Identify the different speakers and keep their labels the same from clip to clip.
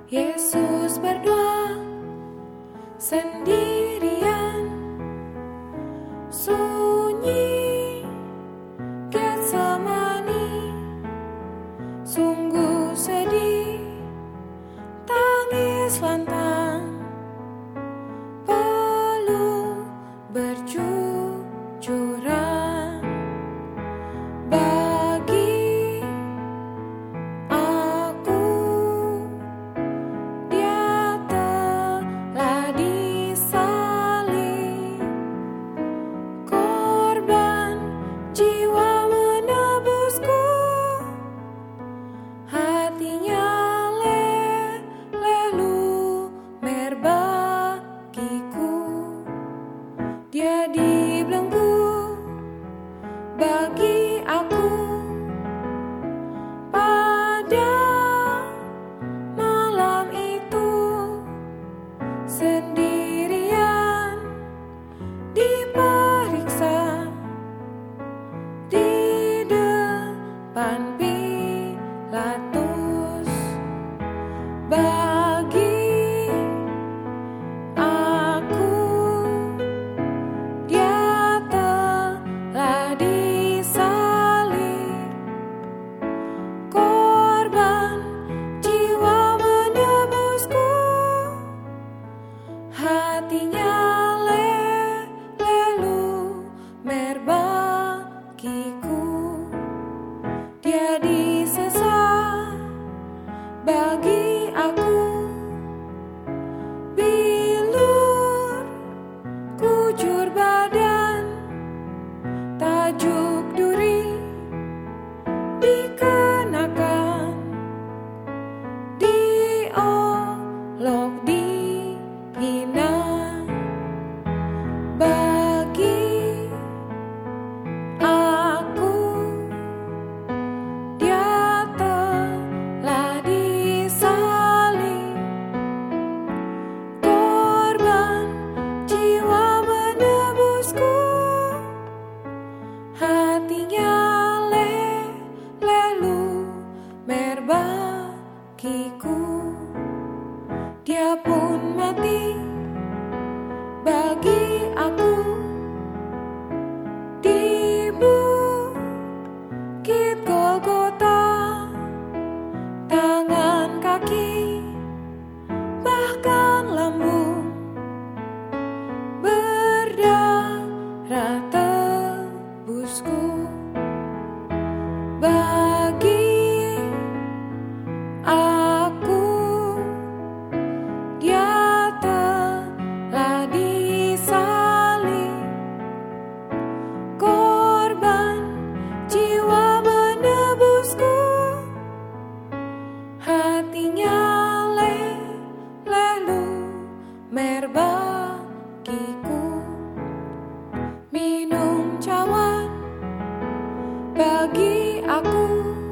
Speaker 1: Yesus berdoa sendirian, sunyi Getsemani, sungguh sedih, tangis lantang, peluh bercucuran. Bagi aku, Dia telah disalib, korban jiwa menebusku, hatinya lumer bagiku. Dia dibelenggu bagi aku pada malam itu, sendirian diperiksa di depan Pilatus. Bagi aku, Dia telah disalib, korban jiwa menebusku, hatinya lumer bagiku. Dia disesat bagi aku, bilur kujur badan, tajuk duri dikenakan, diolok dihina. Bagi aku, Dia telah disalib, korban jiwa menebusku, hatinya lumer bagiku. Dia pun mati bagi aku di bukit Golgota, tangan kaki bahkan lambung berdarah tebusku. Bagi aku, Dia telah disalib, korban jiwa menebusku, hatinya lumer bagiku. Minum cawan bagi aku,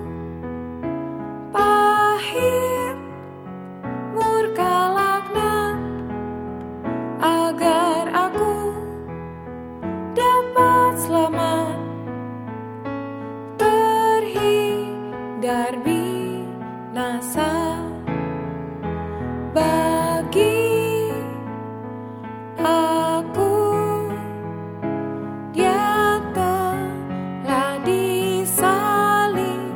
Speaker 1: pahit murka laknat, agar aku dapat selamat, terhindar binasa. Bagi aku, Dia telah disalib,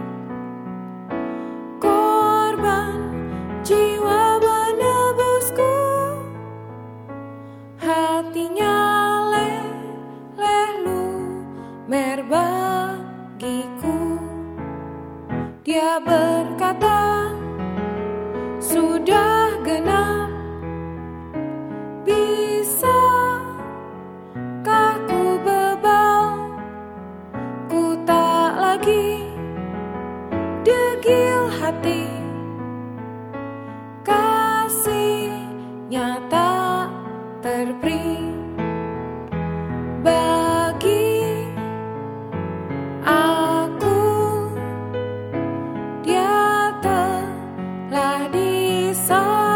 Speaker 1: korban jiwa menebusku, hatinya lumer bagiku. Dia berkata, sudah genap, bisakah ku bebal, ku tak lagi degil hati, kasih-Nya tak terperi. Bagi aku, Dia telah disalib,